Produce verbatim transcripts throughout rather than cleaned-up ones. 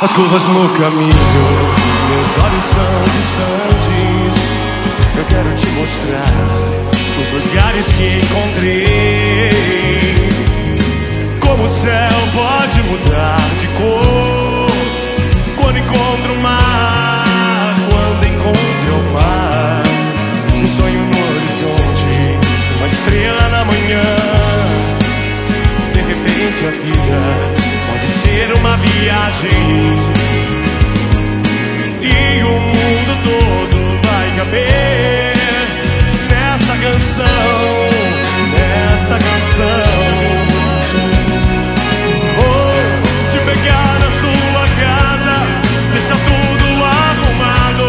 As curvas no caminho, meus olhos tão distantes. Eu quero te mostrar os lugares que encontrei. Como o céu pode mudar de cor quando encontro o mar, quando encontro o mar. Um sonho no horizonte, uma estrela na manhã. De repente a vida pode ser uma viagem e o mundo todo vai caber nessa canção, nessa canção. Vou te pegar na sua casa, deixa tudo arrumado.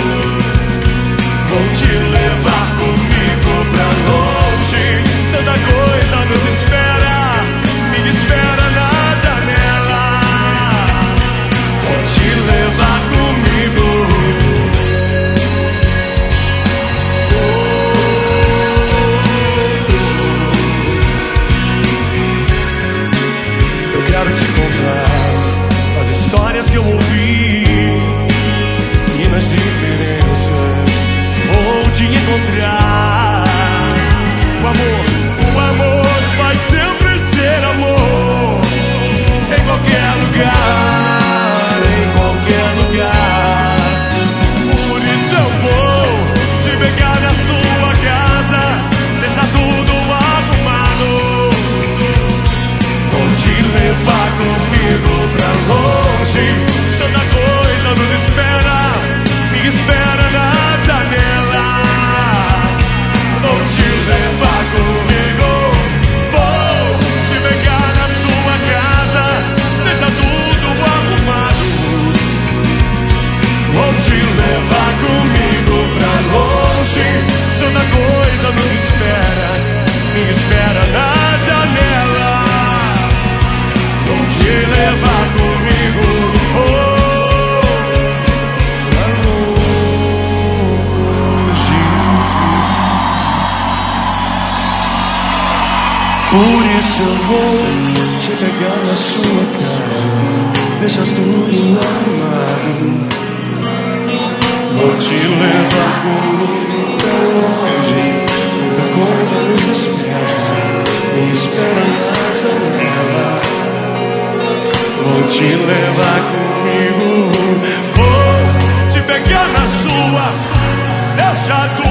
Vou te levar comigo pra longe, tanta coisa nos espera, me espera na janela. Vou te levar comigo. Eu quero te contar as histórias que eu ouvi, e nas diferenças vou te encontrar. O amor, o amor vai sempre ser amor, em qualquer lugar, em qualquer lugar. Por isso eu vou te pegar na sua casa, deixar tudo arrumado. Vou te levar comigo pra longe, tanta coisa nos espera, me espera na janela. Vou te levar comigo, vou te pegar na sua casa, deixa tudo arrumado. Vou te levar comigo pra longe, tanta coisa nos espera, me espera na janela. Vou te levar comigo, oh, pra longe. Por isso eu vou te pegar na sua casa, deixa tudo arrumado. Vou te levar comigo pra longe, muita coisa nos espera, me espera na janela. Vou te levar comigo, vou te pegar na sua, deixa tudo